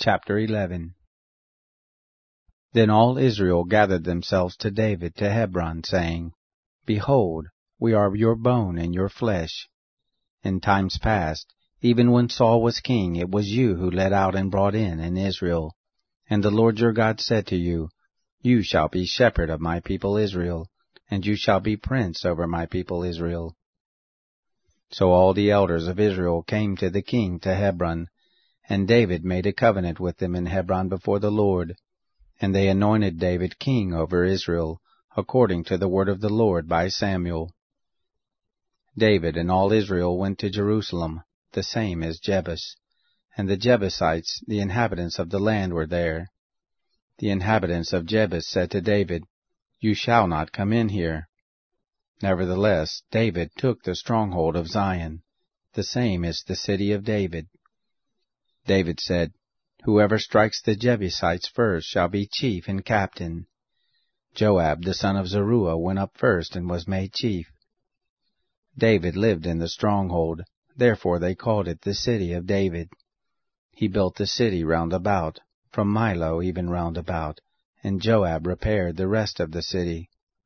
Chapter 11. Then all Israel gathered themselves to David to Hebron, saying, Behold, we are your bone and your flesh. In times past, even when Saul was king, it was you who led out and brought in Israel. And the Lord your God said to you, You shall be shepherd of my people Israel, and you shall be prince over my people Israel. So all the elders of Israel came to the king to Hebron, and David made a covenant with them in Hebron before the Lord. And they anointed David king over Israel, according to the word of the Lord by Samuel. David and all Israel went to Jerusalem, the same as Jebus, and the Jebusites, the inhabitants of the land, were there. The inhabitants of Jebus said to David, You shall not come in here. Nevertheless, David took the stronghold of Zion, the same is the city of David. David said, Whoever strikes the Jebusites first shall be chief and captain. Joab the son of Zeruiah went up first and was made chief. David lived in the stronghold, therefore they called it the city of David. He built the city round about, from Milo even round about, and Joab repaired the rest of the city.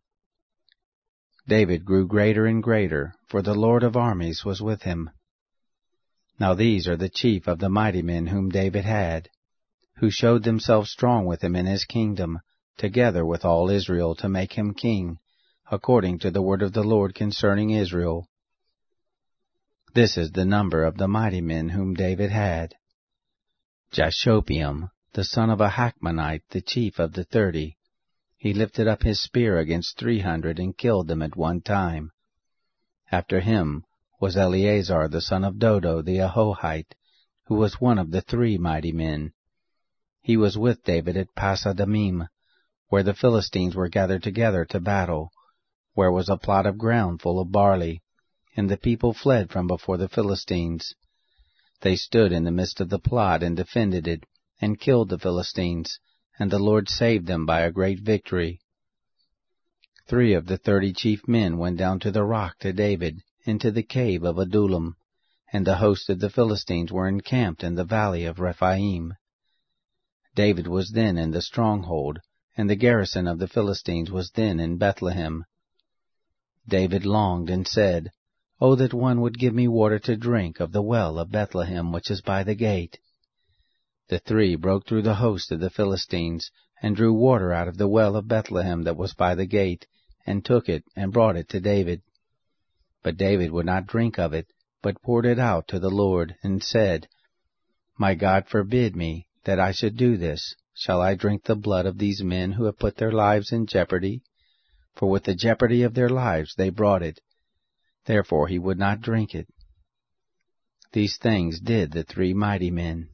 David grew greater and greater, for the Lord of armies was with him. Now these are the chief of the mighty men whom David had, who showed themselves strong with him in his kingdom, together with all Israel, to make him king, according to the word of the Lord concerning Israel. This is the number of the mighty men whom David had. Jashobeam, the son of a Hachmonite, the chief of the 30. He lifted up his spear against 300 and killed them at one time. After him was Eleazar the son of Dodo the Ahohite, who was one of the 3 mighty men. He was with David at Pasadamim, where the Philistines were gathered together to battle, where was a plot of ground full of barley, and the people fled from before the Philistines. They stood in the midst of the plot and defended it, and killed the Philistines, and the Lord saved them by a great victory. 3 of the 30 chief men went down to the rock to David, into the cave of Adullam, and the host of the Philistines were encamped in the valley of Rephaim. David was then in the stronghold, and the garrison of the Philistines was then in Bethlehem. David longed and said, O that one would give me water to drink of the well of Bethlehem which is by the gate. The 3 broke through the host of the Philistines, and drew water out of the well of Bethlehem that was by the gate, and took it, and brought it to David. But David would not drink of it, but poured it out to the Lord, and said, My God forbid me, that I should do this. Shall I drink the blood of these men who have put their lives in jeopardy? For with the jeopardy of their lives they brought it. Therefore he would not drink it. These things did the 3 mighty men.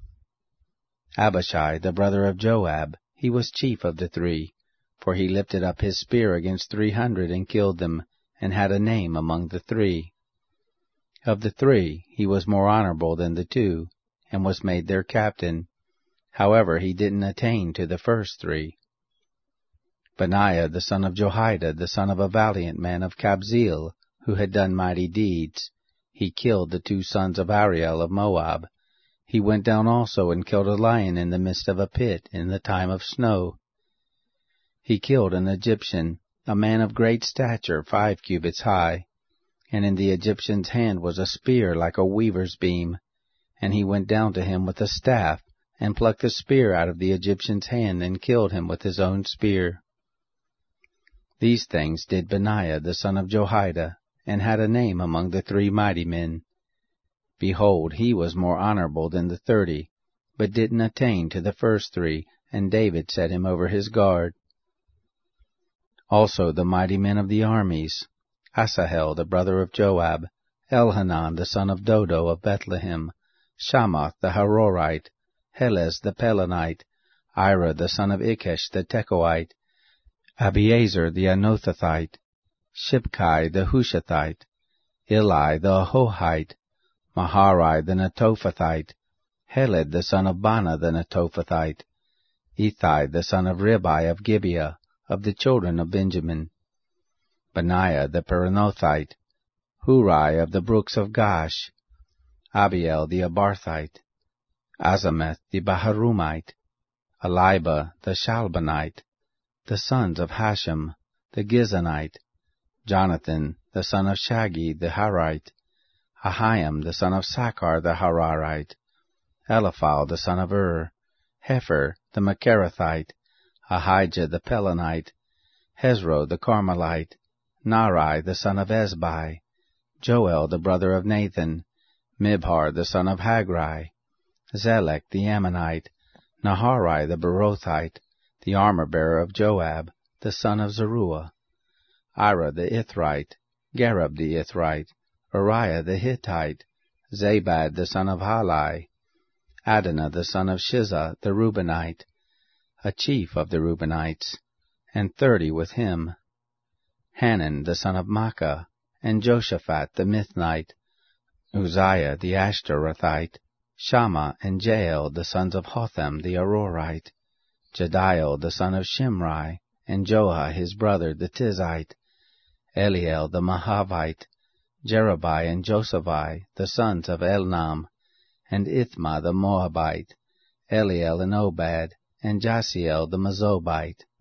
Abishai, the brother of Joab, he was chief of the 3, for he lifted up his spear against 300 and killed them, and had a name among the 3. Of the 3, he was more honorable than the 2, and was made their captain. However, he didn't attain to the first 3. Benaiah, the son of Jehoiada, the son of a valiant man of Kabzeel, who had done mighty deeds, he killed the 2 sons of Ariel of Moab. He went down also and killed a lion in the midst of a pit in the time of snow. He killed an Egyptian, a man of great stature, 5 cubits high, and in the Egyptian's hand was a spear like a weaver's beam, and he went down to him with a staff, and plucked the spear out of the Egyptian's hand, and killed him with his own spear. These things did Benaiah the son of Jehoiada, and had a name among the 3 mighty men. Behold, he was more honorable than the 30, but didn't attain to the first 3, and David set him over his guard. Also the mighty men of the armies, Asahel the brother of Joab, Elhanan the son of Dodo of Bethlehem, Shammah the Harorite, Helez the Pelonite, Ira the son of Ikkesh the Tekoite, Abiezer the Anothathite, Shibkai the Hushathite, Eli the Ahohite, Maharai the Netophathite, Heled the son of Bana the Netophathite, Ithai the son of Ribai of Gibeah, of the children of Benjamin, Benaiah the Perinothite, Hurai of the brooks of Gash, Abiel the Abarthite, Azameth the Baharumite, Eliba the Shalbanite, the sons of Hashem the Gizonite, Jonathan the son of Shagi the Harite, Ahiam the son of Sakar the Hararite, Eliphal the son of Hefer the Macherathite, Ahijah the Pelonite, Hezro the Carmelite, Nari the son of Ezbai, Joel the brother of Nathan, Mibhar the son of Hagri, Zelek the Ammonite, Naharai the Berothite, the armor-bearer of Joab, the son of Zeruiah, Ira the Ithrite, Gareb the Ithrite, Uriah the Hittite, Zabad the son of Halai, Adonah the son of Shiza the Reubenite, a chief of the Reubenites, and 30 with him, Hanan the son of Makkah, and Joshaphat the Mithnite, Uzziah the Ashtarothite, Shammah and Jael the sons of Hotham the Arorite, Jediel the son of Shimri, and Joah his brother the Tizite, Eliel the Mahavite, Jerubai and Josaphi the sons of Elnam, and Ithma the Moabite, Eliel and Obad, and Jasiel the Mezobite,